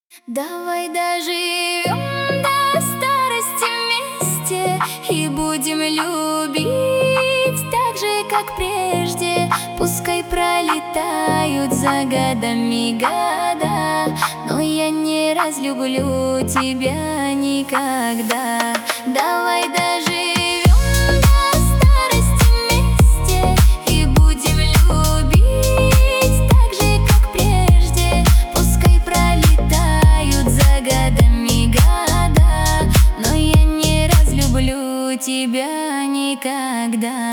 Давай доживем до старости вместе и будем любить так же, как прежде. Пускай пролетают за годами года, но я не разлюблю тебя никогда. Давай доживем до старости вместе и будем любить так же, как прежде. Пускай пролетают за годами года, но я не разлюблю тебя никогда.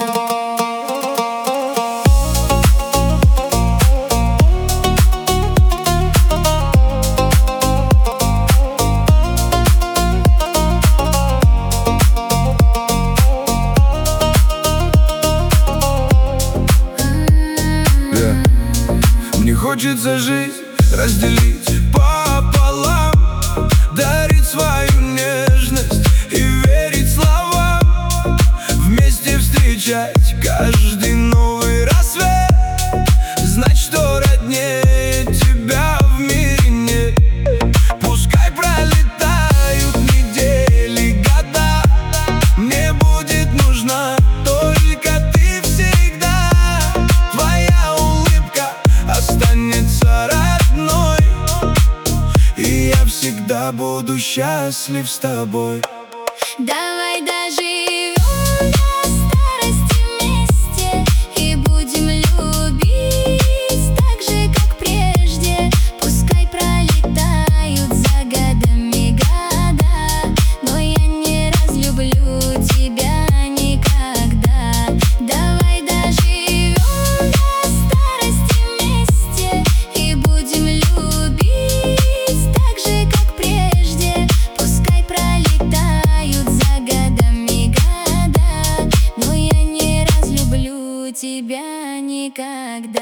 Мне хочется жизнь разделить пополам, дарить свою нежность и верить словам, вместе встречать каждый новый рассвет, знать, что роднее тебя в мире нет. Пускай пролетают недели, года, мне будет нужна только ты всегда. Твоя улыбка останется родной, и я всегда буду счастлив с тобой. Давай доживем до старости вместе и будем любить так же, как прежде. Пускай пролетают за годами года, но я не разлюблю тебя никогда. Давай доживем до старости вместе и будем любить так же, как прежде. Пускай пролетают за годами года, но я не разлюблю тебя никогда.